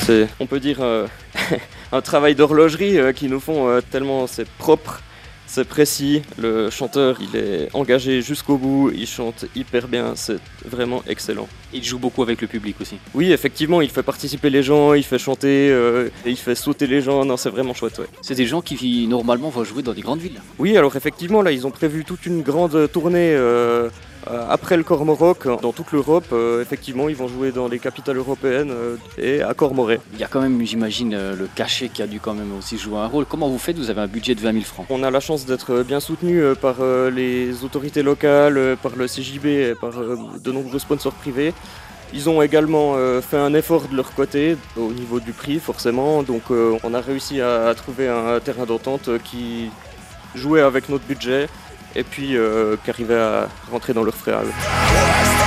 c'est, on peut dire, un travail d'horlogerie qu'ils nous font tellement c'est propre. C'est précis, le chanteur il est engagé jusqu'au bout, il chante hyper bien, c'est vraiment excellent. Il joue beaucoup avec le public aussi. Oui, effectivement, il fait participer les gens, il fait chanter, et il fait sauter les gens, non c'est vraiment chouette, ouais. C'est des gens qui normalement vont jouer dans des grandes villes. Oui, alors effectivement, là ils ont prévu toute une grande tournée après le Cormoroc, dans toute l'Europe, effectivement ils vont jouer dans les capitales européennes et à Cormoray. Il y a quand même, j'imagine, le cachet qui a dû quand même aussi jouer un rôle. Comment vous faites? Vous avez un budget de 20 000 francs. On a la chance d'être bien soutenu par les autorités locales, par le CJB et par de nombreux sponsors privés. Ils ont également fait un effort de leur côté au niveau du prix forcément, donc on a réussi à trouver un terrain d'entente qui jouait avec notre budget et puis qui arrivait à rentrer dans leurs frais à eux.